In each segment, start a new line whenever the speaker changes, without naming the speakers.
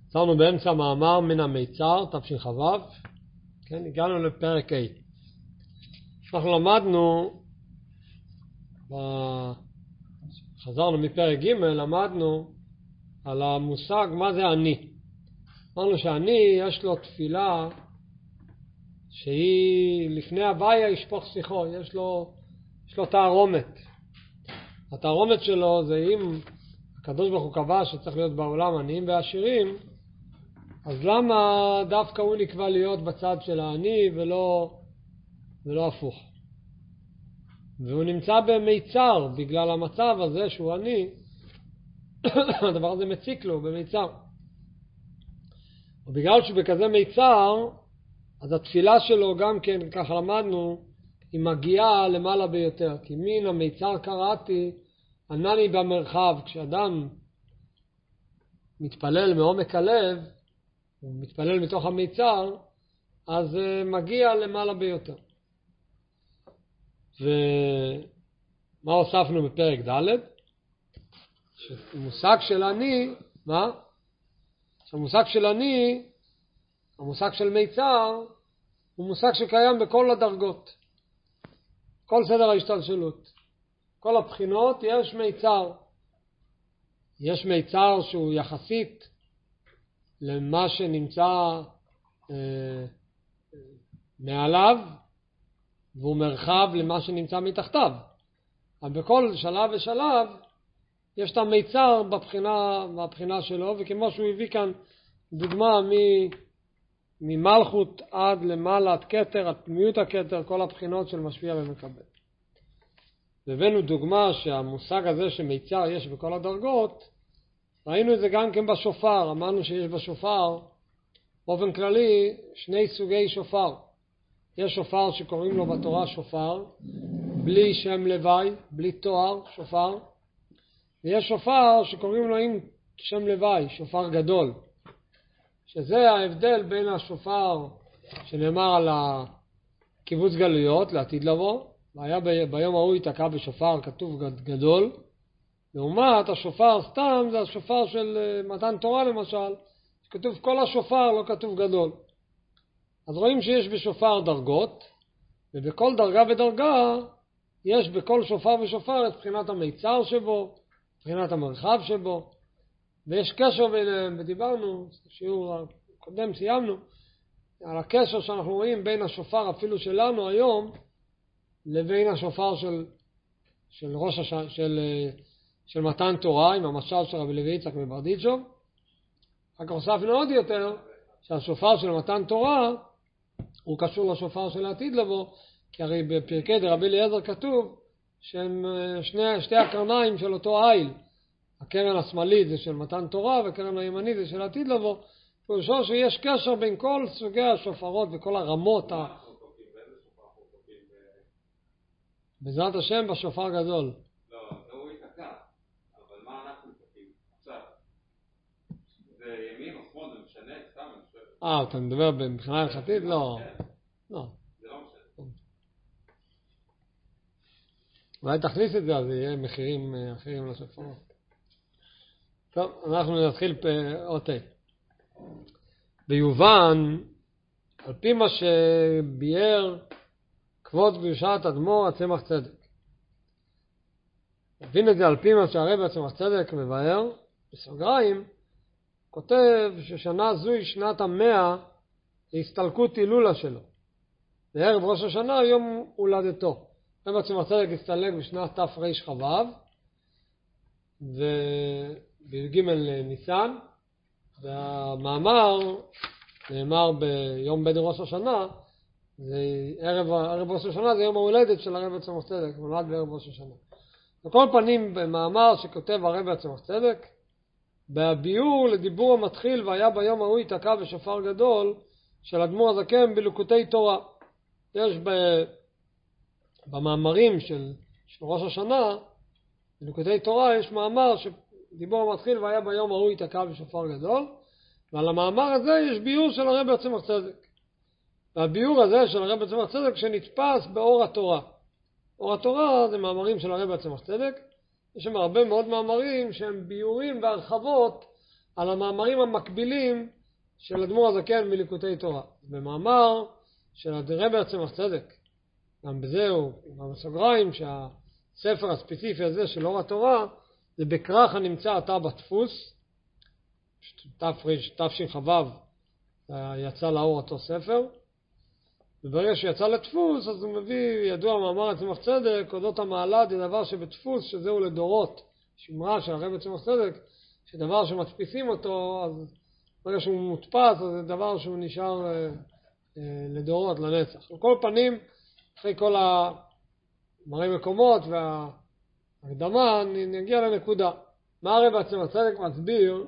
עצרנו באמצע מאמר מן המיצר, תשכ"ו, כן, הגענו לפרק ה'. אנחנו למדנו, חזרנו מפרק ג', למדנו על המושג מה זה אני. אמרנו שאני, יש לו תפילה שהיא לפני הוויה ישפוך שיחו, יש לו תערומת. התערומת שלו זה אם הקדוש ברוך הוא קבע שצריך להיות בעולם עניים ועשירים, אז למה דווקא הוא נקבע להיות בצד של העני ולא הפוך? והוא נמצא במיצר בגלל המצב הזה שהוא עני, הדבר הזה מציק לו במיצר. ובגלל שהוא בכזה מיצר, אז התפילה שלו גם כן, ככה למדנו, היא מגיעה למעלה ביותר. כי מן המיצר קראתי, ענני במרחב. כשאדם מתפלל מעומק הלב, הוא מתפלל מתוך המיצר, אז מגיע למעלה ביותר. ומה הוספנו בפרק ד'? שמושג של אני, מה? שהמושג של אני, המושג של מיצר, הוא מושג שקיים בכל הדרגות. כל סדר ההשתלשלות. כל הבחינות יש מיצר. יש מיצר שהוא יחסית למה שנמצא מעליו, והוא מרחב למה שנמצא מתחתיו. אבל בכל שלב ושלב יש את המיצר בבחינה שלו, וכמו שהוא הביא כאן דוגמה ממלכות עד למעלה, עד כתר, עד פנימיות הכתר, כל הבחינות של משפיע ומקבל. והבאנו דוגמה שהמושג הזה שמיצר יש בכל הדרגות, ראינו את זה גם כן בשופר. אמרנו שיש בשופר באופן כללי שני סוגי שופר. יש שופר שקוראים לו בתורה שופר בלי שם לוואי, בלי תואר, שופר. ויש שופר שקוראים לו עם שם לוואי, שופר גדול. שזה ההבדל בין השופר שנאמר על הקיבוץ גלויות לעתיד לבוא, והיה ביום ההוא ייתקע בשופר כתוב גדול, לעומת השופר סתם זה השופר של מתן תורה למשל, כתוב כל השופר, לא כתוב גדול. אז רואים שיש בשופר דרגות, ובכל דרגה ודרגה יש בכל שופר ושופר את בחינת המיצר שבו, בחינת המרחב שבו, ויש קשר ביניהם, ודיברנו, שיעור הקודם סיימנו, על הקשר שאנחנו רואים בין השופר אפילו שלנו היום, לבין השופר של ראש של מתן תורה, עם המשל של רבי לוי יצחק מברדיצ'וב. אחר כך הוספנו עוד יותר, שהשופר של מתן תורה, הוא קשור לשופר של העתיד לבוא, כי הרי בפרקי דרבי אליעזר כתוב, שהם שתי הקרניים של אותו איל. הקרן השמאלית זה של מתן תורה, והקרן הימנית זה של העתיד לבוא. פירושו שיש קשר בין כל סוגי השופרות וכל הרמות. בעזרת השם בשופר גדול.
לא, הוא ייתקע. אבל מה אנחנו תוקעים עכשיו? זה ימין או שמאל, זה משנה, סתם.
אתה מדבר מבחינה הלכתית? לא. לא.
זה לא משנה.
אולי תכניס את זה, אז יהיה מחירים אחרים לשופרות. טוב, אנחנו נתחיל פאות. ביובן, על פי מה שביאר כבוד קדושת אדמו"ר הצמח צדק. נבין את זה על פי מה שהרב הצמח צדק מבאר, בסוגריים, כותב ששנה זו היא שנת 100 להסתלקות הילולה שלו. בערב ראש השנה יום הולדתו. הרב הצמח צדק הסתלק בשנת תרח"ו, ובי"ג ניסן, והמאמר נאמר ביום בית ראש השנה, זה ערב ראש השנה, זה יום ההולדת של הרב הצמח צדק, נולד בערב ראש השנה. בכל פנים, במאמר שכותב הרב הצמח צדק, בביאור לדיבור המתחיל, והיה ביום ההוא ייתקע בשופר גדול, של אדמו"ר הזקן בליקוטי תורה. יש במאמרים של ראש השנה, בליקוטי תורה, יש מאמר שדיבור המתחיל, והיה ביום ההוא ייתקע בשופר גדול, ועל המאמר הזה יש ביאור של הרב הצמח צדק. והביאור הזה של הרב הצמח צדק שנתפס באור התורה. אור התורה זה מאמרים של הרב הצמח צדק. יש שם הרבה מאוד מאמרים שהם ביאורים והרחבות על המאמרים המקבילים של אדמו"ר הזקן מליקוטי תורה. במאמר של הרב צמח צדק, גם בזה הוא בסוגריים שהספר הספציפי הזה של אור התורה, זה בכרך הנמצא עתה בדפוס, תשכ"ו יצא לאור אותו ספר, וברגע שיצא לדפוס אז הוא מביא ידוע מאמר צמח צדק, אודות המעלה זה דבר שבדפוס שזהו לדורות, שמרה של הרב צמח צדק, שדבר שמדפיסים אותו, אז ברגע שהוא מודפס, אז זה דבר שהוא נשאר לדורות, לנצח. על כל פנים, אחרי כל המראה מקומות וההקדמה, נגיע לנקודה. מה הרב צמח צדק מסביר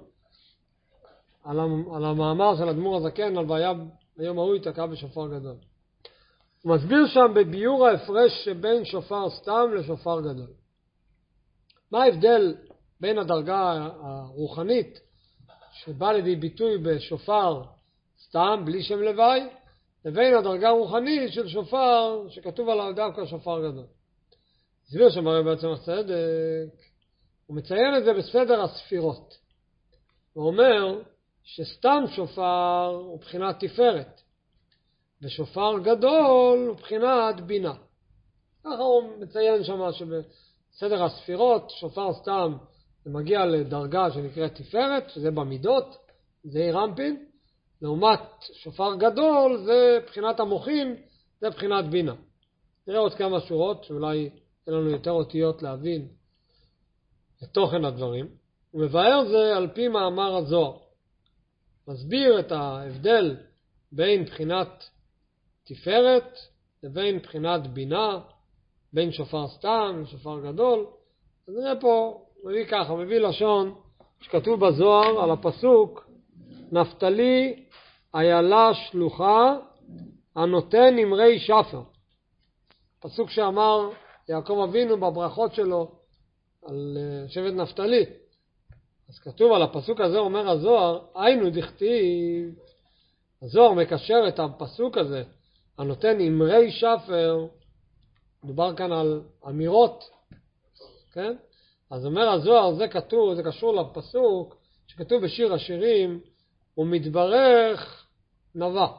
על המאמר של אדמו"ר הזקן, על והיה ביום ההוא ייתקע בשופר גדול. הוא מסביר שם בביאור ההפרש שבין שופר סתם לשופר גדול. מה ההבדל בין הדרגה הרוחנית שבא לידי ביטוי בשופר סתם בלי שם לוואי, לבין הדרגה הרוחנית של שופר שכתוב עליו דווקא שופר גדול. הסביר שם הרב צמח צדק, הוא מציין את זה בסדר הספירות. הוא אומר שסתם שופר הוא בחינת תפארת, ושופר גדול הוא בחינת בינה. ככה הוא מציין שם שבסדר הספירות שופר סתם זה מגיע לדרגה שנקראת תפארת, שזה במידות, זה רמפין, לעומת שופר גדול זה בחינת המוחים, זה בחינת בינה. נראה עוד כמה שורות שאולי אין לנו יותר אותיות להבין את תוכן הדברים. הוא מבאר זה על פי מאמר הזוהר. מסביר את ההבדל בין בחינת תפארת לבין בחינת בינה, בין שופר סתם ושופר גדול. אז נראה פה, מביא ככה, מביא לשון שכתוב בזוהר על הפסוק, נפתלי איילה שלוחה הנותן נמרי שפר. פסוק שאמר יעקב אבינו בברכות שלו על שבט נפתלי. אז כתוב על הפסוק הזה, אומר הזוהר, היינו דכתיב, הזוהר מקשר את הפסוק הזה, הנותן נמרי שפר, מדובר כאן על אמירות, כן? אז אומר הזוהר, זה כתוב, זה קשור לפסוק שכתוב בשיר השירים, הוא מתברך נווה.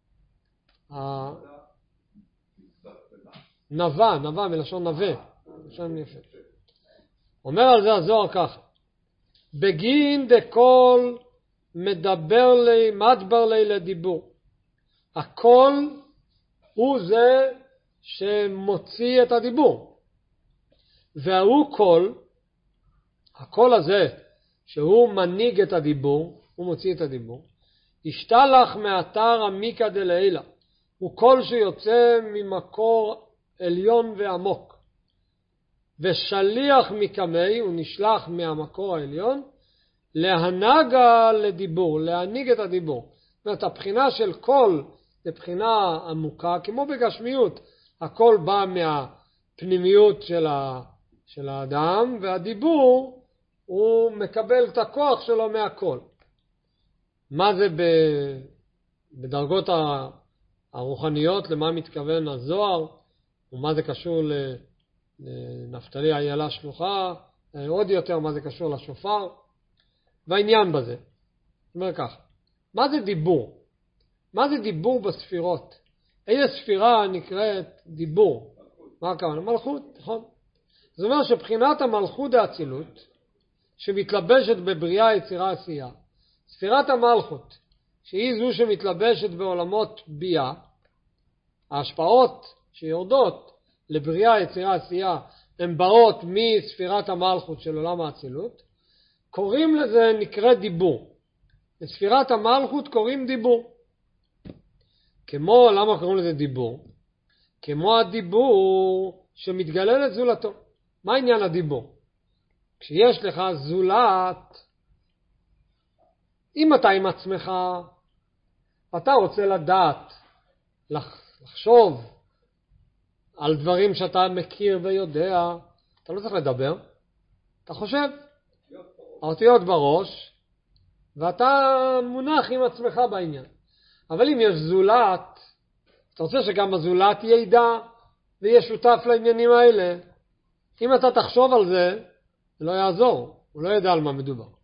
נווה מלשון נווה, לשון יפה. אומר על זה הזוהר ככה, בגין דקול מדבר לי, מדבר לי לדיבור. הקול הוא זה שמוציא את הדיבור. והוא קול, הקול הזה שהוא מנהיג את הדיבור, הוא מוציא את הדיבור, ישתלח מאתר עמיקה דלעילה. הוא קול שיוצא ממקור עליון ועמוק. ושליח מקמי, הוא נשלח מהמקור העליון, להנהגה לדיבור, להנהיג את הדיבור. זאת אומרת, הבחינה של קול זה בחינה עמוקה, כמו בגשמיות. הקול בא מהפנימיות של האדם, והדיבור הוא מקבל את הכוח שלו מהקול. מה זה בדרגות הרוחניות, למה מתכוון הזוהר, ומה זה קשור לנפתלי איילה שלוחה, עוד יותר מה זה קשור לשופר, והעניין בזה. זאת אומרת כך, מה זה דיבור? מה זה דיבור בספירות? איזה ספירה נקראת דיבור? מה הכוונה? מלכות, נכון? זאת אומרת שבחינת המלכות האצילות, שמתלבשת בבריאה, יצירה, עשייה, ספירת המלכות, שהיא זו שמתלבשת בעולמות בייה, ההשפעות שיורדות לבריאה, יצירה, עשייה, הן באות מספירת המלכות של עולם האצילות, קוראים לזה נקרא דיבור. לספירת המלכות קוראים דיבור. כמו, למה קוראים לזה דיבור? כמו הדיבור שמתגלה לזולתו. מה עניין הדיבור? כשיש לך זולת, אם אתה עם עצמך, אתה רוצה לדעת, לחשוב על דברים שאתה מכיר ויודע, אתה לא צריך לדבר, אתה חושב, האותיות בראש, ואתה מונח עם עצמך בעניין. אבל אם יש זולת, אתה רוצה שגם הזולת ידע ויהיה שותף לעניינים האלה. אם אתה תחשוב על זה, זה לא יעזור, הוא לא ידע על מה מדובר.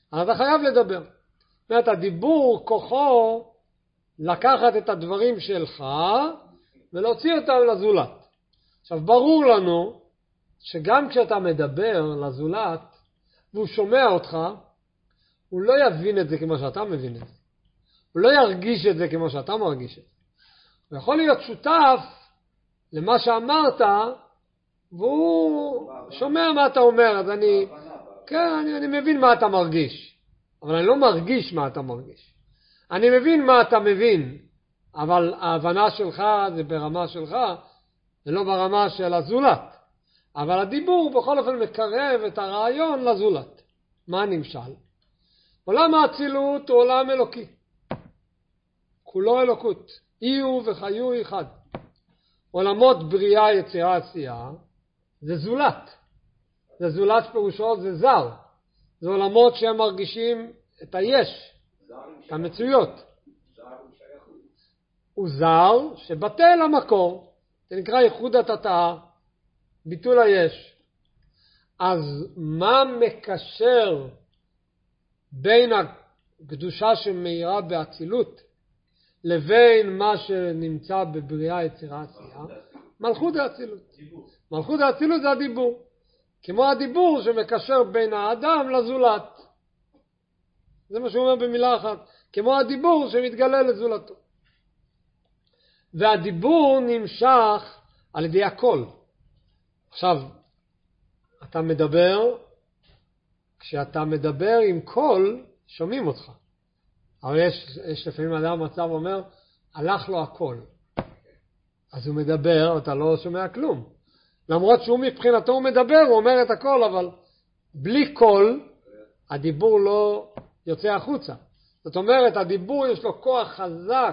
אז אתה חייב לדבר. זאת אומרת, הדיבור כוחו לקחת את הדברים שלך ולהוציא אותם לזולת. עכשיו, ברור לנו שגם כשאתה מדבר לזולת והוא שומע אותך, הוא לא יבין את זה כמו שאתה מבין את זה. הוא לא ירגיש את זה כמו שאתה מרגיש את זה. הוא יכול להיות שותף למה שאמרת, והוא שומע מה אתה אומר, אז אני מבין מה אתה מרגיש, אבל אני לא מרגיש מה אתה מרגיש. אני מבין מה אתה מבין, אבל ההבנה שלך זה ברמה שלך, זה לא ברמה של הזולת. אבל הדיבור בכל אופן מקרב את הרעיון לזולת. מה נמשל? עולם האצילות הוא עולם אלוקי. כולו אלוקות. איהו וחיו אחד. עולמות בריאה, יצירה, עשייה, זה זולת. זה זולת פירושו, זה זר. זה עולמות שהם מרגישים את היש, את המצויות. הוא זר שבטל המקור. זה נקרא ייחוד התתאה, ביטול היש. אז מה מקשר בין הקדושה שמאירה באצילות לבין מה שנמצא בבריאה, יצירה, עשייה? מלכות האצילות. מלכות האצילות זה הדיבור. כמו הדיבור שמקשר בין האדם לזולת. זה מה שהוא אומר במילה אחת. כמו הדיבור שמתגלה לזולתו. והדיבור נמשך על ידי הקול. עכשיו, אתה מדבר, כשאתה מדבר עם קול, שומעים אותך. אבל יש לפעמים אדם מצב אומר, הלך לו הקול. אז הוא מדבר, אתה לא שומע כלום. למרות שהוא מבחינתו הוא מדבר, הוא אומר את הכל, אבל בלי קול, הדיבור לא יוצא החוצה. זאת אומרת, הדיבור יש לו כוח חזק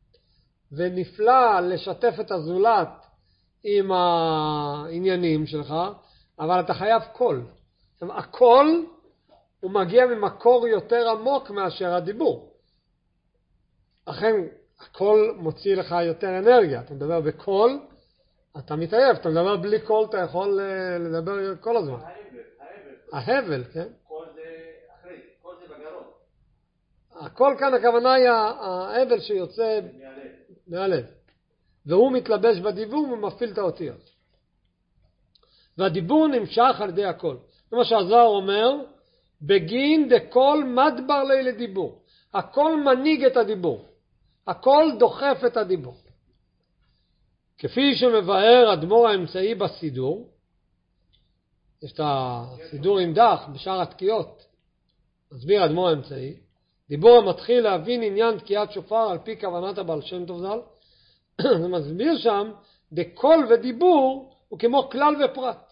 ונפלא לשתף את הזולת עם העניינים שלך, אבל אתה חייב קול. הקול הוא מגיע ממקור יותר עמוק מאשר הדיבור. אכן, הקול מוציא לך יותר אנרגיה. אתה מדבר בקול, אתה מתעייף. אתה מדבר בלי קול, אתה יכול לדבר כל הזמן. ההבל, כן?
קול זה אחרי, קול זה בגרון.
הקול כאן הכוונה היא ההבל שיוצא מהלב. והוא מתלבש בדיבור ומפעיל את האותיות. והדיבור נמשך על ידי הקול. זה מה שהזוהר אומר, בגין דקול מדבר לי לדיבור. הקול מנהיג את הדיבור. הקול דוחף את הדיבור. כפי שמבאר אדמו"ר האמצעי בסידור, יש את הסידור עם דח בשאר התקיעות, מסביר אדמו"ר האמצעי, דיבור המתחיל להבין עניין תקיעת שופר על פי כוונת הבעל שם טוב ז"ל, זה מסביר שם, דקול ודיבור הוא כמו כלל ופרט.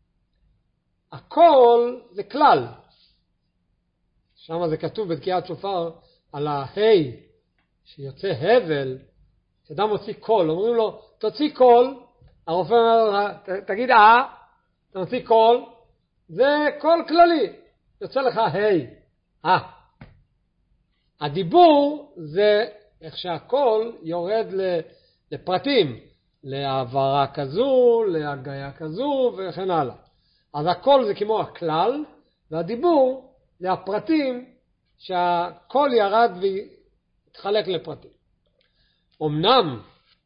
הקול זה כלל. שם זה כתוב בתקיעת שופר על ההי, שיוצא הבל, שאדם מוציא קול, אומרים לו, תוציא קול, הרופא אומר, תגיד אתה מוציא קול, זה קול כללי, יוצא לך ה'. הדיבור זה איך שהקול יורד לפרטים, להעברה כזו, להגיה כזו וכן הלאה. אז הקול זה כמו הכלל, והדיבור זה הפרטים שהקול ירד והתחלק לפרטים. אמנם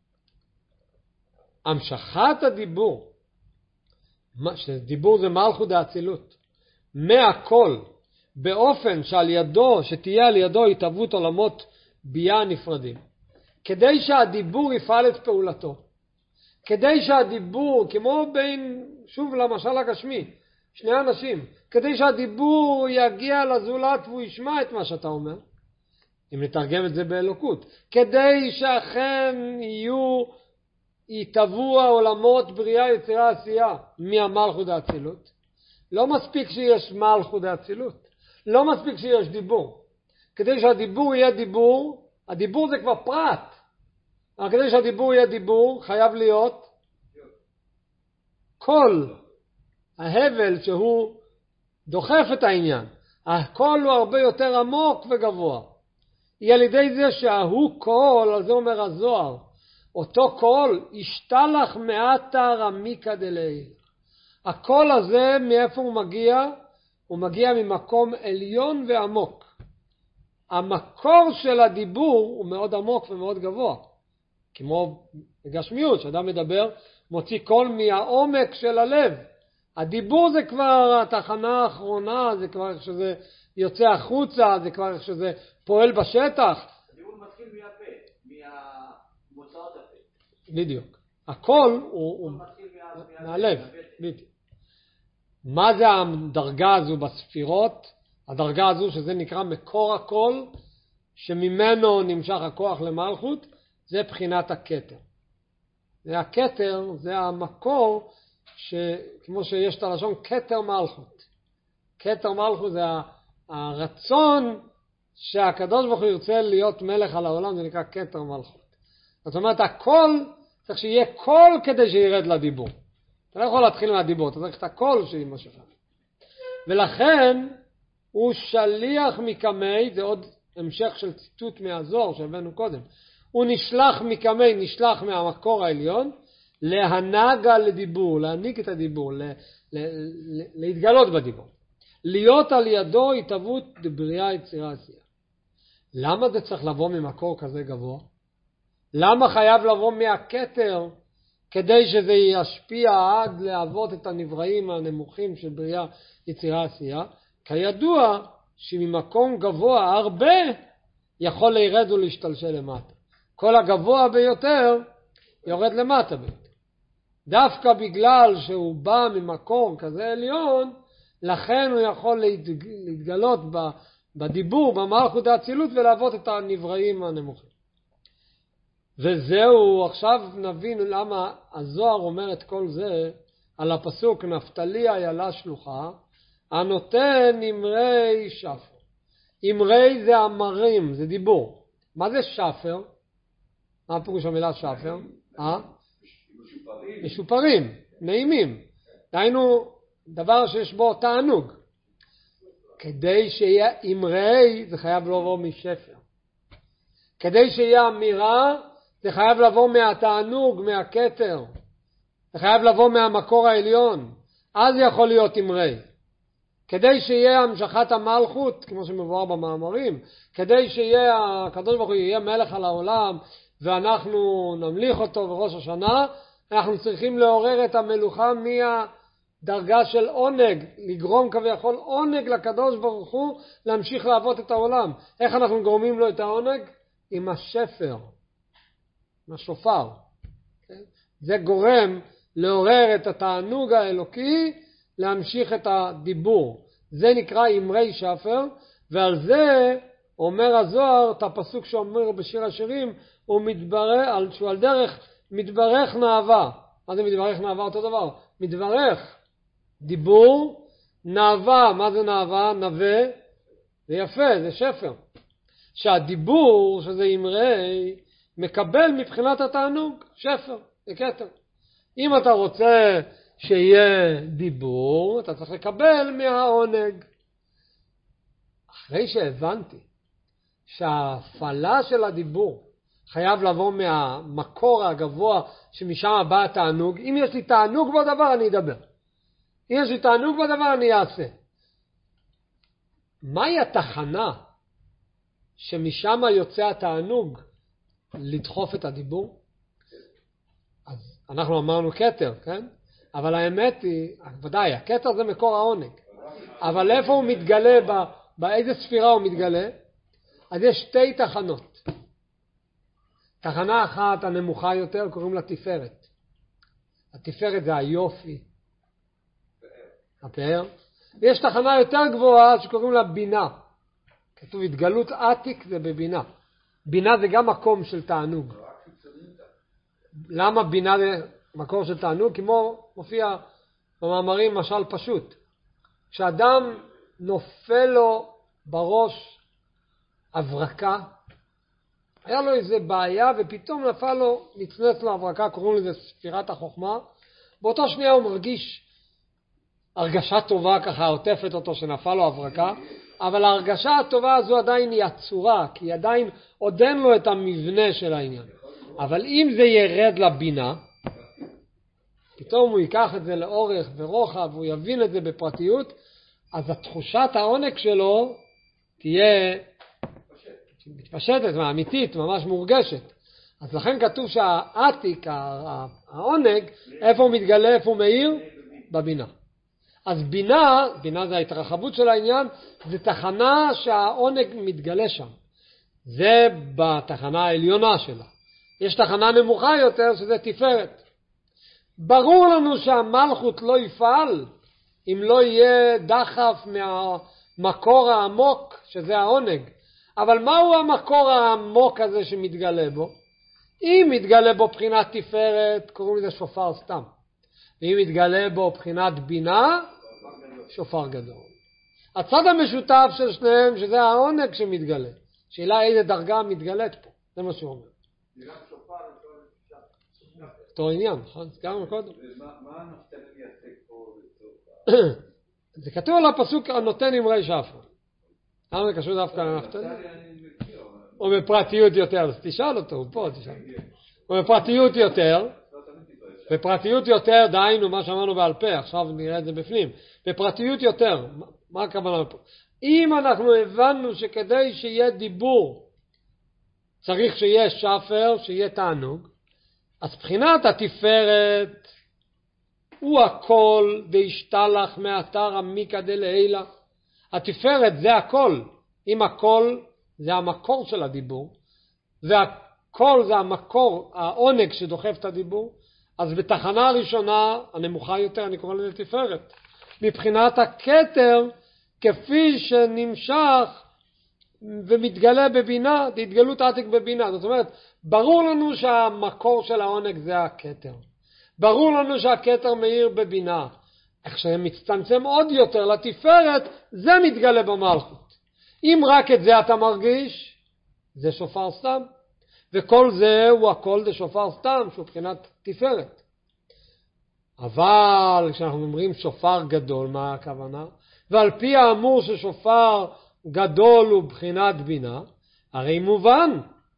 המשכת הדיבור, שדיבור זה מלכות האצילות, מהקול, באופן שתהיה על ידו התהוות עולמות בייה נפרדים, כדי שהדיבור יפעל את פעולתו, כדי שהדיבור, כמו בין, שוב למשל הגשמי, שני אנשים, כדי שהדיבור יגיע לזולת והוא ישמע את מה שאתה אומר, אם נתרגם את זה באלוקות, כדי שאכן יתהוו העולמות בריאה, יצירה, עשייה מהמלכות האצילות. לא מספיק שיש מלכות האצילות, לא מספיק שיש דיבור. כדי שהדיבור יהיה דיבור, הדיבור זה כבר פרט, אבל כדי שהדיבור יהיה דיבור חייב להיות קול, ההבל שהוא דוחף את העניין. הקול הוא הרבה יותר עמוק וגבוה. היא על ידי זה שההוא קול, על זה אומר הזוהר, אותו קול ישתלח מעטה רמיקה דלעיל. הקול הזה מאיפה הוא מגיע? הוא מגיע ממקום עליון ועמוק. המקור של הדיבור הוא מאוד עמוק ומאוד גבוה. כמו בגשמיות, שאדם מדבר, מוציא קול מהעומק של הלב. הדיבור זה כבר התחנה האחרונה, זה כבר איך שזה יוצא החוצה, זה כבר איך שזה פועל בשטח.
הדיבור מתחיל מהפה, מהמוצאות הפה.
בדיוק. הקול הוא מהלב. בדיוק. מה זה הדרגה הזו בספירות? הדרגה הזו שזה נקרא מקור הקול, שממנו נמשך הכוח למלכות, זה בחינת הכתר. זה הכתר, זה המקור, כמו שיש את הלשון, כתר מלכות. כתר מלכות זה הרצון שהקדוש ברוך הוא ירצה להיות מלך על העולם, זה נקרא כתר מלכות. זאת אומרת, הקול צריך שיהיה קול כדי שירד לדיבור. אתה לא יכול להתחיל מהדיבור, אתה צריך את הקול שימשך. ולכן הוא שליח מקמי, זה עוד המשך של ציטוט מהזוהר שהבאנו קודם. הוא נשלח מקמי, נשלח מהמקור העליון, להנהגה לדיבור, להנהיג את הדיבור, להתגלות בדיבור. להיות על ידו התהוות דברייה יצירה עשייה. למה זה צריך לבוא ממקור כזה גבוה? למה חייב לבוא מהכתר כדי שזה ישפיע עד להוות את הנבראים הנמוכים של בריאה יצירה עשייה? כידוע שממקום גבוה הרבה יכול להירד ולהשתלשל למטה. כל הגבוה ביותר יורד למטה ביותר. דווקא בגלל שהוא בא ממקום כזה עליון, לכן הוא יכול להתגלות בדיבור, במלכות האצילות, ולהוות את הנבראים הנמוכים. וזהו, עכשיו נבין למה הזוהר אומר את כל זה על הפסוק, נפתלי איילה שלוחה, הנותן אמרי שפר. אמרי זה אמרים, זה דיבור. מה זה שפר? מה פירוש המילה שפר? משופרים, נעימים. דהיינו, דבר שיש בו תענוג. כדי שיהיה אמרי, זה חייב לבוא משפר. כדי שיהיה אמירה, זה חייב לבוא מהתענוג, מהכתר. זה חייב לבוא מהמקור העליון. אז יכול להיות אמרי. כדי שיהיה המשכת המלכות, כמו שמבואר במאמרים, כדי שיהיה, הקדוש ברוך הוא יהיה מלך על העולם, ואנחנו נמליך אותו בראש השנה, אנחנו צריכים לעורר את המלוכה מהדרגה של עונג, לגרום כביכול עונג לקדוש ברוך הוא להמשיך לעבוד את העולם. איך אנחנו גורמים לו את העונג? עם השפר, עם השופר. זה גורם לעורר את התענוג האלוקי, להמשיך את הדיבור. זה נקרא אמרי שפר, ועל זה אומר הזוהר את הפסוק שאומר בשיר השירים, הוא מתברך, שהוא על דרך מתברך נאווה. מה זה מתברך נאווה? אותו דבר. מתברך דיבור, נאווה. מה זה נאווה? נווה. זה יפה, זה שפר. שהדיבור, שזה אמרי, מקבל מבחינת התענוג, שפר, זה כתר. אם אתה רוצה שיהיה דיבור, אתה צריך לקבל מהעונג. אחרי שהבנתי שההפעלה של הדיבור חייב לבוא מהמקור הגבוה שמשם בא התענוג, אם יש לי תענוג בדבר אני אדבר. אם יש לי תענוג בדבר אני אעשה. מהי התחנה שמשם יוצא התענוג לדחוף את הדיבור? אז אנחנו אמרנו כתר, כן? אבל האמת היא, ודאי, הכתר זה מקור העונג. אבל איפה הוא מתגלה, באיזה ספירה הוא מתגלה? אז יש שתי תחנות. תחנה אחת הנמוכה יותר קוראים לה תפארת. התפארת זה היופי, הפאר. ויש תחנה יותר גבוהה שקוראים לה בינה. כתוב התגלות עתיק זה בבינה. בינה זה גם מקום של תענוג. למה בינה זה מקור של תענוג? כמו מופיע במאמרים משל פשוט. כשאדם נופל לו בראש הברקה, היה לו איזה בעיה ופתאום נפל לו, נצנץ לו הברקה, קוראים לזה ספירת החוכמה. באותו שנייה הוא מרגיש הרגשה טובה ככה, עוטפת אותו שנפל לו הברקה, אבל ההרגשה הטובה הזו עדיין היא עצורה, כי עדיין עוד אין לו את המבנה של העניין. אבל אם זה ירד לבינה, פתאום הוא ייקח את זה לאורך ורוחב, והוא יבין את זה בפרטיות, אז התחושת העונג שלו תהיה מתפשטת, אמיתית, ממש מורגשת. אז לכן כתוב שהעתיק, העונג, איפה הוא מתגלה, איפה הוא מאיר? בבינה. אז בינה זה ההתרחבות של העניין, זה תחנה שהעונג מתגלה שם. זה בתחנה העליונה שלה. יש תחנה נמוכה יותר שזה תפארת. ברור לנו שהמלכות לא יפעל אם לא יהיה דחף מהמקור העמוק שזה העונג. אבל מהו המקור העמוק הזה שמתגלה בו? אם מתגלה בו בחינת תפארת, קוראים לזה שופר סתם. ואם מתגלה בו בחינת בינה, שופר גדול. הצד המשותף של שניהם, שזה העונג שמתגלה. שאלה איזה דרגה מתגלית פה. זה מה שהוא אומר. אותו עניין, נכון? סגרנו קודם.
מה הנפתלי מייצג פה?
זה כתוב על הפסוק הנותן עם ריש אפר. למה זה קשור דווקא לנפתלי? או בפרטיות יותר, אז תשאל אותו, הוא פה, תשאל. או בפרטיות יותר, בפרטיות יותר, דהיינו מה שאמרנו בעל פה, עכשיו נראה את זה בפנים. בפרטיות יותר, מה הכוונה פה? אם אנחנו הבנו שכדי שיהיה דיבור, צריך שיהיה שפר, שיהיה תענוג, אז בחינת התפארת הוא הכל והשתלח מאתר עמיקה דלעילה. התפארת זה הכל. אם הכל זה המקור של הדיבור, והכל זה המקור, העונג שדוחף את הדיבור, אז בתחנה הראשונה, הנמוכה יותר, אני קורא לזה תפארת. מבחינת הכתר, כפי שנמשך ומתגלה בבינה, התגלות עתיק בבינה. זאת אומרת, ברור לנו שהמקור של העונג זה הכתר. ברור לנו שהכתר מאיר בבינה. איך שהם מצטמצם עוד יותר לתפארת, זה מתגלה במלכות. אם רק את זה אתה מרגיש, זה שופר סתם. וכל זה הוא הכל זה שופר סתם, שהוא בחינת תפארת. אבל כשאנחנו אומרים שופר גדול, מה הכוונה? ועל פי האמור ששופר גדול הוא בחינת בינה, הרי מובן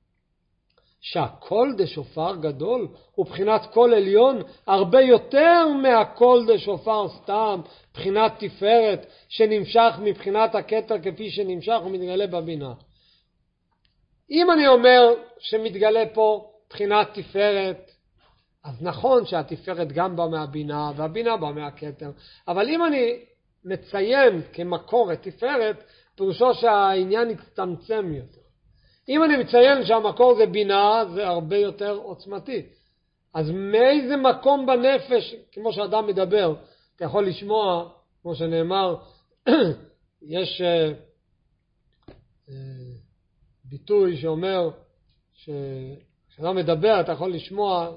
שהקול דשופר גדול הוא בחינת קול עליון הרבה יותר מהקול דשופר סתם, בחינת תפארת שנמשך מבחינת הכתר כפי שנמשך ומתגלה בבינה. אם אני אומר שמתגלה פה בחינת תפארת, אז נכון שהתפארת גם בא מהבינה והבינה בא מהכתר, אבל אם אני מציין כמקור את תפארת, פירושו שהעניין יצטמצם יותר. אם אני מציין שהמקור זה בינה, זה הרבה יותר עוצמתי. אז מאיזה מקום בנפש, כמו שאדם מדבר, אתה יכול לשמוע, כמו שנאמר, יש ביטוי שאומר כשאדם מדבר, אתה יכול לשמוע,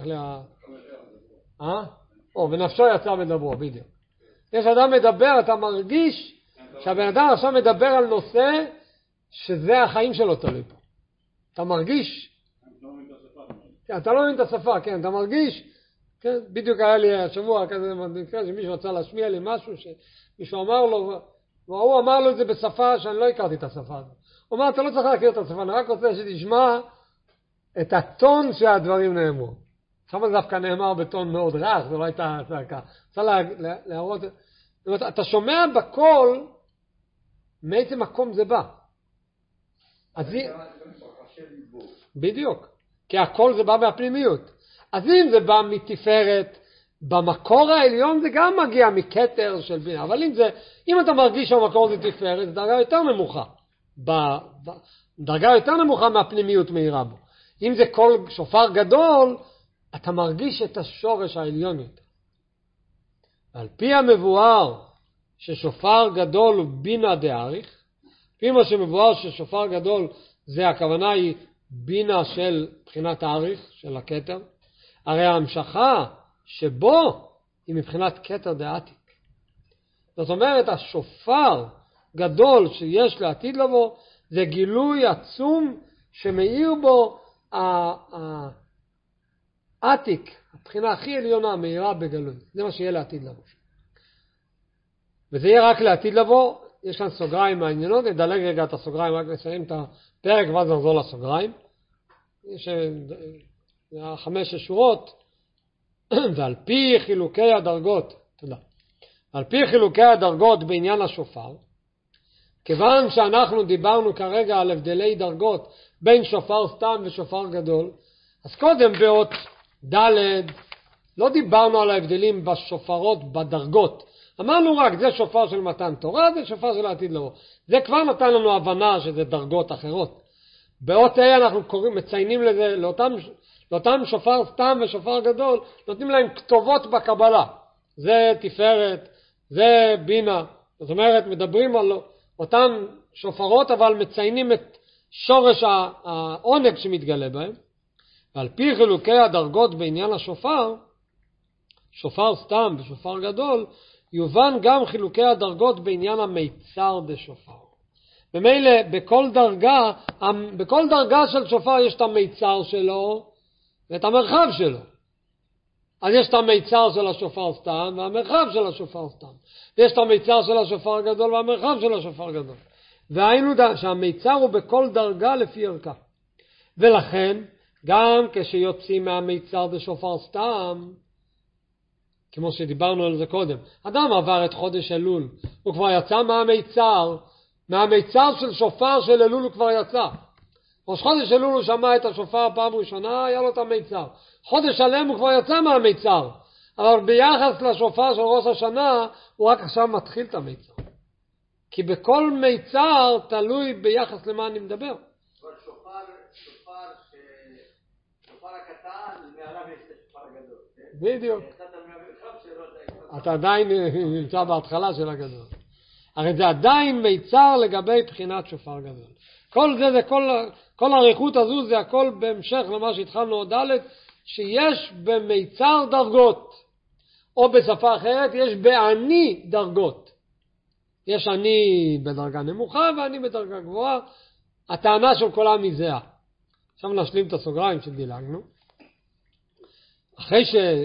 ונפשו יצא מדברו, בדיוק. יש אדם מדבר, אתה מרגיש שהבן אדם עכשיו מדבר על נושא שזה החיים שלו תלוי פה. אתה מרגיש, אתה לא מבין את השפה, כן, אתה מרגיש, כן, בדיוק היה לי השבוע כזה מקרה שמישהו רצה להשמיע לי משהו שמישהו אמר לו, והוא אמר לו את זה בשפה שאני לא הכרתי את השפה הזאת. הוא אמר, אתה לא צריך להכיר את השפה, אני רק רוצה שתשמע את הטון שהדברים נאמרו. עכשיו זה דווקא נאמר בטון מאוד רך, זה לא הייתה צעקה. רוצה להראות, זאת אומרת, אתה בקול, מאיזה מקום זה בא. אז בדיוק, כי הכל זה בא מהפנימיות. אז אם זה בא מתפארת, במקור העליון זה גם מגיע מכתר של בינה. אבל אם אתה מרגיש שהמקור זה תפארת, זה דרגה יותר נמוכה. דרגה יותר נמוכה מהפנימיות מהירה בו. אם זה קול שופר גדול, אתה מרגיש את השורש העליון יותר. על פי המבואר ששופר גדול הוא בינה דאריך, לפי מה שמבואר ששופר גדול זה הכוונה היא בינה של בחינת האריך, של הכתר, הרי ההמשכה שבו היא מבחינת כתר דעתיק. זאת אומרת, השופר גדול שיש לעתיד לבוא, זה גילוי עצום שמאיר בו העתיק, הבחינה הכי עליונה, מאירה בגלוי. זה מה שיהיה לעתיד לבוא. וזה יהיה רק לעתיד לבוא. יש כאן סוגריים מעניינות, נדלג רגע את הסוגריים, רק נסיים את הפרק ואז נחזור לסוגריים. יש 5 שורות, ועל פי חילוקי הדרגות, תודה. על פי חילוקי הדרגות בעניין השופר, כיוון שאנחנו דיברנו כרגע על הבדלי דרגות בין שופר סתם ושופר גדול, אז קודם באות ד' לא דיברנו על ההבדלים בשופרות בדרגות. אמרנו רק זה שופר של מתן תורה, זה שופר של העתיד לבוא. זה כבר נתן לנו הבנה שזה דרגות אחרות. באות ה' אנחנו מציינים לזה, לאותם שופר סתם ושופר גדול, נותנים להם כתובות בקבלה. זה תפארת, זה בינה. זאת אומרת, מדברים על אותם שופרות, אבל מציינים את שורש העונג שמתגלה בהם. ועל פי חילוקי הדרגות בעניין השופר, שופר סתם ושופר גדול, יובן גם חילוקי הדרגות בעניין המיצר דשופר. במילא בכל דרגה של שופר יש את המיצר שלו ואת המרחב שלו. אז יש את המיצר של השופר סתם והמרחב של השופר סתם. ויש את המיצר של השופר הגדול והמרחב של השופר גדול. והיינו שהמיצר הוא בכל דרגה לפי ערכה. ולכן גם כשיוצאים מהמיצר דשופר סתם, כמו שדיברנו על זה קודם, אדם עבר את חודש אלול, הוא כבר יצא מהמיצר של שופר של אלול הוא כבר יצא. ראש חודש אלול הוא שמע את השופר פעם ראשונה, היה לו את המיצר. חודש שלם הוא כבר יצא מהמיצר, אבל ביחס לשופר של ראש השנה, הוא רק עכשיו מתחיל את המיצר. כי בכל מיצר תלוי ביחס למה אני מדבר.
שופר הקטן, מעליו יש את השופר הגדול.
בדיוק. אתה עדיין נמצא בהתחלה של הגדול. הרי זה עדיין מיצר לגבי בחינת שופר גדול. כל זה, כל הריחות הזו, זה הכל בהמשך למה שהתחלנו עוד ד', שיש במיצר דרגות. או בשפה אחרת, יש בעני דרגות. יש אני בדרגה נמוכה ואני בדרגה גבוהה. הטענה של כולם היא זהה. עכשיו נשלים את הסוגריים שדילגנו. אחרי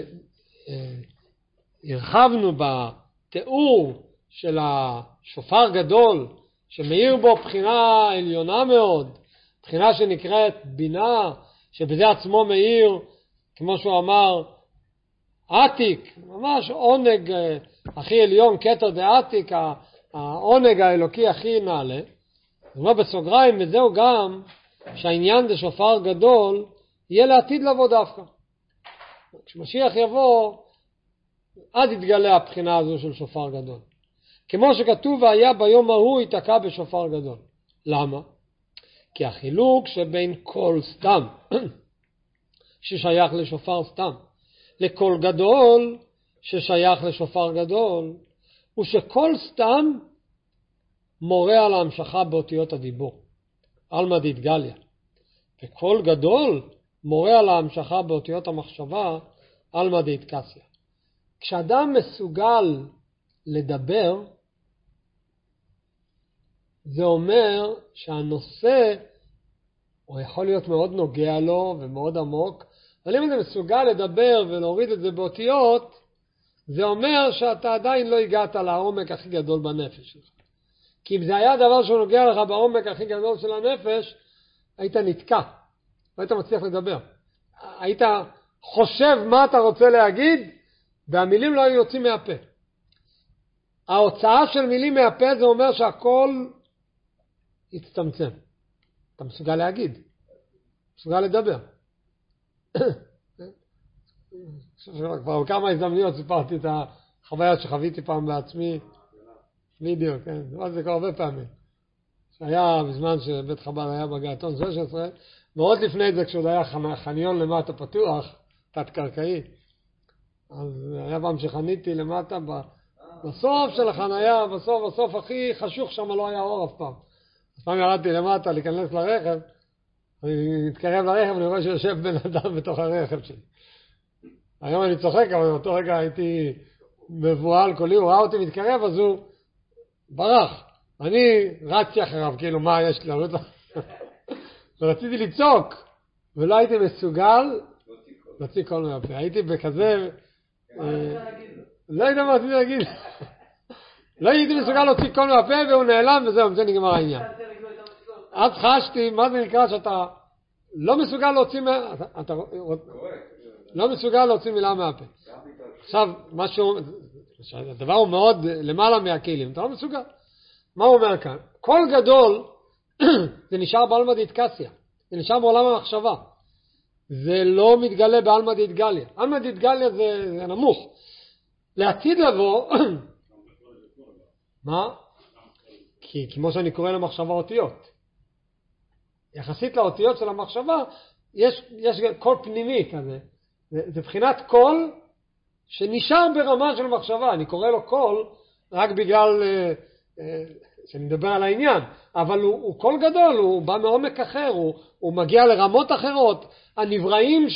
שהרחבנו בתיאור של השופר גדול, שמאיר בו בחינה עליונה מאוד, בחינה שנקראת בינה, שבזה עצמו מאיר, כמו שהוא אמר, עתיק, ממש עונג הכי עליון, קטר דעתיק, העונג האלוקי הכי נעלה. זאת אומרת בסוגריים, וזהו גם שהעניין בשופר גדול יהיה לעתיד לבוא דווקא. כשמשיח יבוא, אז יתגלה הבחינה הזו של שופר גדול. כמו שכתוב, והיה ביום ההוא ייתקע בשופר גדול. למה? כי החילוק שבין כל סתם, ששייך לשופר סתם, לכל גדול, ששייך לשופר גדול, הוא שכל סתם מורה על ההמשכה באותיות הדיבור. אלמא דאיתגליא. וכל גדול מורה על ההמשכה באותיות המחשבה, אלמא דאיתקסיא. כשאדם מסוגל לדבר, זה אומר שהנושא, הוא יכול להיות מאוד נוגע לו ומאוד עמוק, אבל אם אתה מסוגל לדבר ולהוריד את זה באותיות, זה אומר שאתה עדיין לא הגעת לעומק הכי גדול בנפש שלך. כי אם זה היה דבר שהוא נוגע לך בעומק הכי גדול של הנפש, היית נתקע, לא היית מצליח לדבר. היית חושב מה אתה רוצה להגיד, והמילים לא היו יוצאים מהפה. ההוצאה של מילים מהפה זה אומר שהכל יצטמצם. אתה מסוגל להגיד, מסוגל לדבר. כבר כמה הזדמנויות סיפרתי את החוויה שחוויתי פעם בעצמי. בדיוק, כן. זה כבר הרבה פעמים. שהיה בזמן שבית חב"ד היה בגעתון 16, ועוד לפני זה כשעוד היה חניון למטה פתוח, תת קרקעי. אז היה פעם שחניתי למטה בסוף של החנייה, בסוף הכי חשוך שם לא היה אור אף פעם. אז פעם ירדתי למטה להיכנס לרכב, אני מתקרב לרכב ואני רואה שיושב בן אדם בתוך הרכב שלי. היום אני צוחק, אבל באותו רגע הייתי מבועל כולי, הוא ראה אותי מתקרב, אז הוא ברח. אני רצתי אחריו, כאילו מה יש לי לרוץ? ורציתי לצעוק, ולא הייתי מסוגל להוציא קול מהפה. הייתי בכזה... לא יודע מה רציתי להגיד. לא הייתי מסוגל להוציא קול מהפה, והוא נעלם, וזהו, זה נגמר העניין. אז חשתי, מה זה נקרא שאתה לא מסוגל להוציא לא מסוגל להוציא מילה מהפה. עכשיו, משהו, הדבר הוא מאוד למעלה מהכלים, אתה לא מסוגל. מה הוא אומר כאן? כל גדול זה נשאר בעלמא דאיטקסיה, זה נשאר בעולם המחשבה. זה לא מתגלה בעלמא דאיטגליה. עלמא דאיטגליה זה נמוך. לעתיד לבוא, מה? כי כמו שאני קורא למחשבה אותיות. יחסית לאותיות של המחשבה, יש קול פנימי כזה. זה בחינת קול שנשאר ברמה של מחשבה. אני קורא לו קול רק בגלל שאני מדבר על העניין. אבל הוא קול גדול, הוא בא מעומק אחר, הוא מגיע לרמות אחרות. הנבראים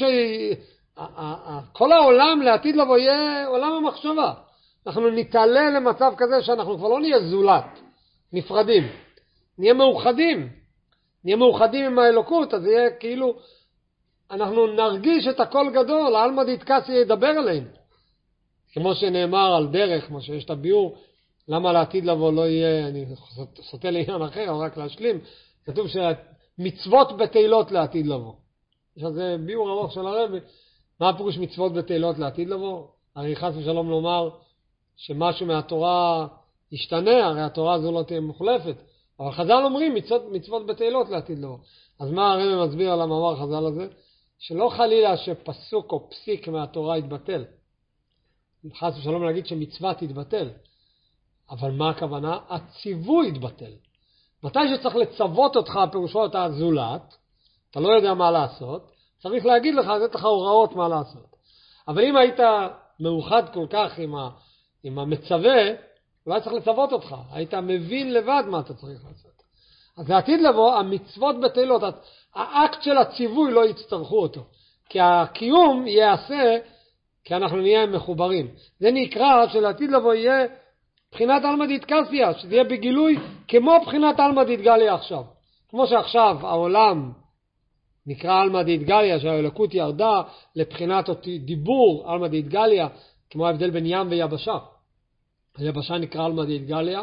כל העולם לעתיד לבוא יהיה עולם המחשבה. אנחנו נתעלה למצב כזה שאנחנו כבר לא נהיה זולת, נפרדים. נהיה מאוחדים עם האלוקות, אז יהיה כאילו, אנחנו נרגיש את הכל גדול, העלמא דאיטקסיה ידבר עלינו. כמו שנאמר על דרך, כמו שיש את הביאור, למה לעתיד לבוא לא יהיה, אני סוטה לעניין אחר, אבל רק להשלים, כתוב שמצוות בתהילות לעתיד לבוא. יש על זה ביאור ארוך של הרבי, מה הפירוש מצוות בתהילות לעתיד לבוא? הרי חס ושלום לומר שמשהו מהתורה ישתנה, הרי התורה הזו לא תהיה מוחלפת. אבל חז"ל אומרים מצוות בתהילות לעתיד לבוא. אז מה הרבי מסביר על המאמר חז"ל הזה? שלא חלילה שפסוק או פסיק מהתורה יתבטל. חס ושלום להגיד שמצווה תתבטל. אבל מה הכוונה? הציווי יתבטל. מתי שצריך לצוות אותך, פירושו אתה זולת, אתה לא יודע מה לעשות, צריך להגיד לך, לתת לך הוראות מה לעשות. אבל אם היית מאוחד כל כך עם המצווה, אולי צריך לצוות אותך. היית מבין לבד מה אתה צריך לעשות. אז לעתיד לבוא, המצוות בתהילות, האקט של הציווי לא יצטרכו אותו. כי הקיום יעשה, כי אנחנו נהיה מחוברים. זה נקרא שלעתיד לבוא יהיה בחינת עלמא דאיטקסיה, שזה יהיה בגילוי כמו בחינת עלמא דאיטגליה עכשיו. כמו שעכשיו העולם נקרא עלמא דאיטגליה, שהאלוקות ירדה לבחינת דיבור עלמא דאיטגליה, כמו ההבדל בין ים ויבשה. היבשה נקרא עלמא דאיטגליה,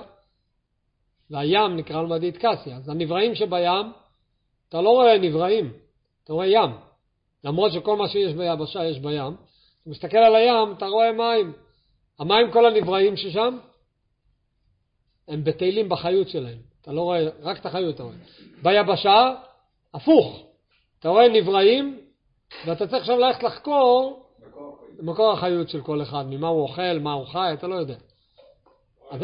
והים נקרא עלמא דאיטקסיה. אז הנבראים שבים, אתה לא רואה נבראים, אתה רואה ים. למרות שכל מה שיש ביבשה יש בים. אתה מסתכל על הים, אתה רואה מים. המים כל הנבראים ששם, הם בטלים בחיות שלהם. אתה לא רואה, רק את החיות אתה רואה. ביבשה, הפוך. אתה רואה נבראים, ואתה צריך עכשיו ללכת לחקור מקור החיות של כל אחד, ממה הוא אוכל, מה הוא חי, אתה לא יודע. אז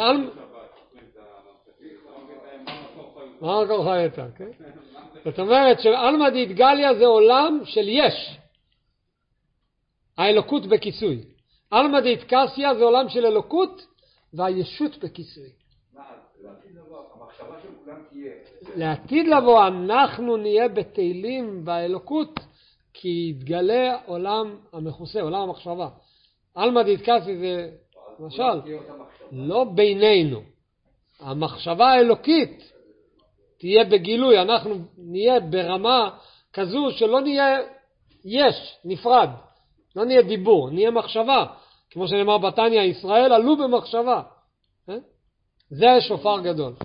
מה מקור חיות, כן? זאת אומרת שעלמא דאיטגליה זה עולם של יש. האלוקות בכיסוי. עלמא דאיטקסיה זה עולם של אלוקות והישות בכיסוי.
המחשבה של כולם תהיה.
לעתיד לבוא אנחנו נהיה בתהילים באלוקות, כי יתגלה עולם המכוסה, עולם המחשבה. עלמא דאיטקסיה זה, למשל, לא בינינו. המחשבה האלוקית תהיה בגילוי, אנחנו נהיה ברמה כזו שלא נהיה יש, נפרד. לא נהיה דיבור, נהיה מחשבה. כמו שנאמר בתניא, ישראל עלו במחשבה. זה שופר גדול.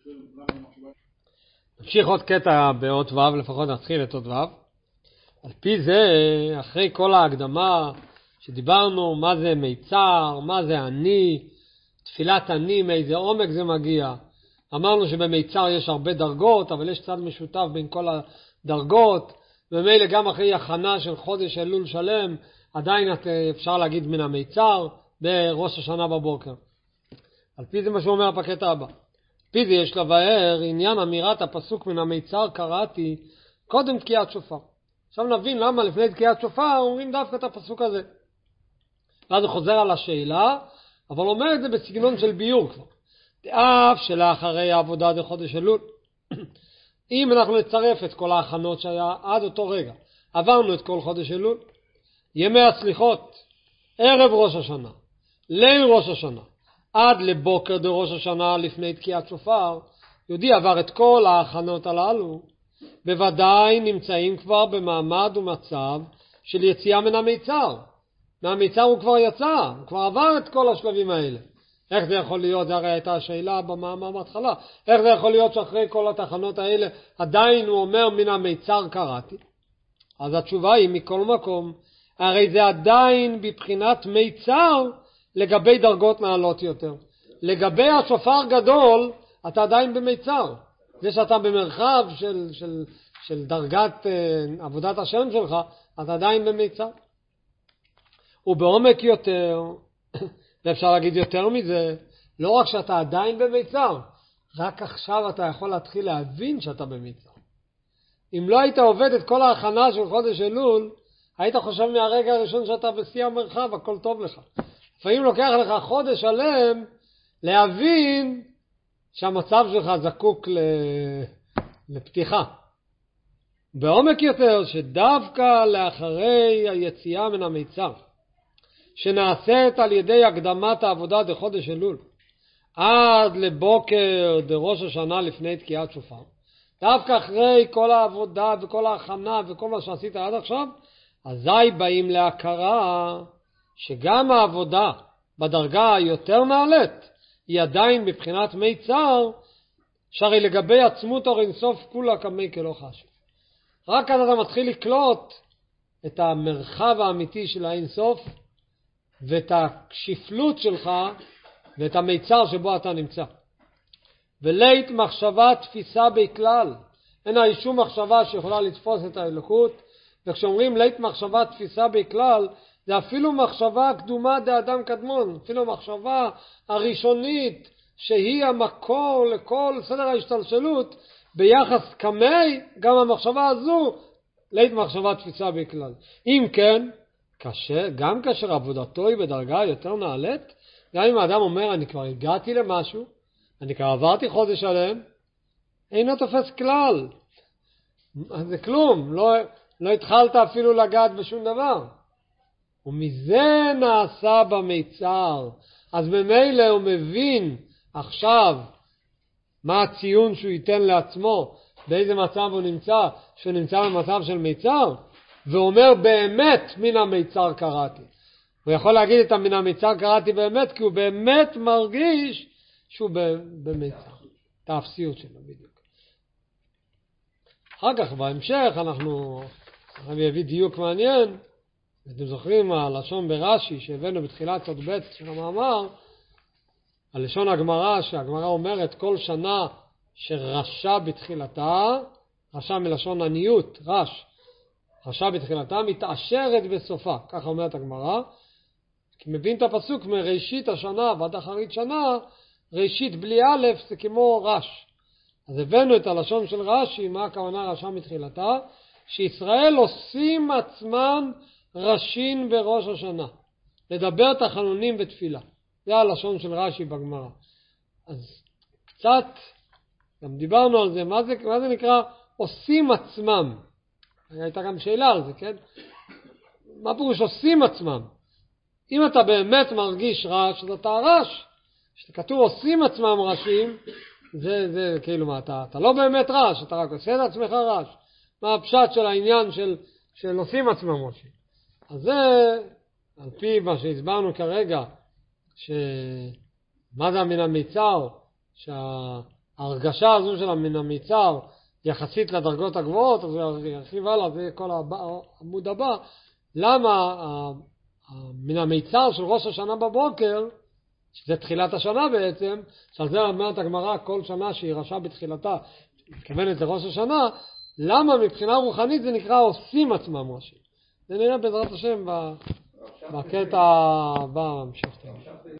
נמשיך עוד קטע באות ו', לפחות נתחיל את אות ו'. על פי זה, אחרי כל ההקדמה שדיברנו, מה זה מיצר, מה זה אני, תפילת אני, מאיזה עומק זה מגיע. אמרנו שבמיצר יש הרבה דרגות, אבל יש צד משותף בין כל הדרגות, ומילא גם אחרי הכנה של חודש אלול שלם, עדיין אפשר להגיד מן המיצר בראש השנה בבוקר. על פי זה מה שהוא אומר בקטע הבא. על פי זה יש לבאר עניין אמירת הפסוק מן המיצר קראתי קודם תקיעת שופר. עכשיו נבין למה לפני תקיעת שופר אומרים דווקא את הפסוק הזה. ואז הוא חוזר על השאלה, אבל אומר את זה בסגנון של ביור כבר. דאף שלאחרי העבודה בחודש אלול. אם אנחנו נצרף את כל ההכנות שהיה עד אותו רגע, עברנו את כל חודש אלול, ימי הסליחות, ערב ראש השנה, ליל ראש השנה, עד לבוקר דראש השנה לפני תקיעת שופר, יהודי עבר את כל ההכנות הללו, בוודאי נמצאים כבר במעמד ומצב של יציאה מן המיצר. מהמיצר הוא כבר יצא, הוא כבר עבר את כל השלבים האלה. איך זה יכול להיות? זה הרי הייתה השאלה במאמר בהתחלה. איך זה יכול להיות שאחרי כל התחנות האלה עדיין הוא אומר מן המיצר קראתי? אז התשובה היא מכל מקום, הרי זה עדיין בבחינת מיצר לגבי דרגות נעלות יותר. לגבי השופר גדול, אתה עדיין במיצר. זה שאתה במרחב של דרגת עבודת השם שלך, אתה עדיין במיצר. ובעומק יותר, ואפשר להגיד יותר מזה, לא רק שאתה עדיין במיצר, רק עכשיו אתה יכול להתחיל להבין שאתה במיצר. אם לא היית עובד את כל ההכנה של חודש אלול, היית חושב מהרגע הראשון שאתה בשיא המרחב, הכל טוב לך. לפעמים לוקח לך חודש שלם להבין שהמצב שלך זקוק לפתיחה. בעומק יותר, שדווקא לאחרי היציאה מן המיצר, שנעשית על ידי הקדמת העבודה בחודש אלול, עד לבוקר דראש השנה לפני תקיעת שופר, דווקא אחרי כל העבודה וכל ההכנה וכל מה שעשית עד עכשיו, אזי באים להכרה שגם העבודה בדרגה היותר נעלית היא עדיין מבחינת מיצר, שהרי לגבי עצמות אור אינסוף כולה כמי כלא חשב. רק אז אתה מתחיל לקלוט את המרחב האמיתי של האינסוף ואת השפלות שלך ואת המיצר שבו אתה נמצא. ולית מחשבה תפיסה בכלל, אין לה שום מחשבה שיכולה לתפוס את האלוקות. וכשאומרים לית מחשבה תפיסה בכלל, זה אפילו מחשבה קדומה דאדם קדמון, אפילו מחשבה הראשונית שהיא המקור לכל סדר ההשתלשלות ביחס כמי, גם המחשבה הזו לית מחשבה תפיסה בכלל. אם כן, גם כאשר עבודתו היא בדרגה יותר נעלית, גם אם האדם אומר אני כבר הגעתי למשהו, אני כבר עברתי חודש שלם, אינו תופס כלל. זה כלום, לא התחלת אפילו לגעת בשום דבר. ומזה נעשה במיצר. אז ממילא הוא מבין עכשיו מה הציון שהוא ייתן לעצמו, באיזה מצב הוא נמצא, שהוא נמצא במצב של מיצר, ואומר באמת מן המיצר קראתי. הוא יכול להגיד את מן המיצר קראתי באמת, כי הוא באמת מרגיש שהוא במיצר. את האפסיות שלו בדיוק. אחר כך בהמשך אנחנו נביא דיוק מעניין. אתם זוכרים הלשון ברש"י שהבאנו בתחילת סוד ב' של המאמר, הלשון הגמרא, שהגמרא אומרת כל שנה שרשע בתחילתה, רשע מלשון עניות, רשע בתחילתה מתעשרת בסופה, ככה אומרת הגמרא. כי מבין את הפסוק מראשית השנה ועד אחרית שנה, ראשית בלי א' זה כמו רש. אז הבאנו את הלשון של רש"י, מה הכוונה רשע מתחילתה? שישראל עושים עצמם רשין בראש השנה, לדבר תחנונים בתפילה. זה הלשון של רש"י בגמרא. אז קצת גם דיברנו על זה, מה זה נקרא עושים עצמם? הייתה גם שאלה על זה, כן? מה פירוש עושים עצמם? אם אתה באמת מרגיש רש, אז אתה רש. כשכתוב עושים עצמם רשים, זה כאילו מה, אתה לא באמת רש, אתה רק עושה את עצמך רש. מה הפשט של העניין של עושים עצמם רשים? אז זה, על פי מה שהסברנו כרגע, מה זה מן המיצר, שההרגשה הזו של מן המיצר יחסית לדרגות הגבוהות, אז הוא ירחיב הלאה, זה כל העמוד הבא, למה מן המיצר של ראש השנה בבוקר, שזה תחילת השנה בעצם, שעל זה אומרת הגמרא כל שנה שהיא רשע בתחילתה, מתכוונת לראש השנה, למה מבחינה רוחנית זה נקרא עושים עצמם רשעים? זה נראה בעזרת השם בקטע הבא המשך.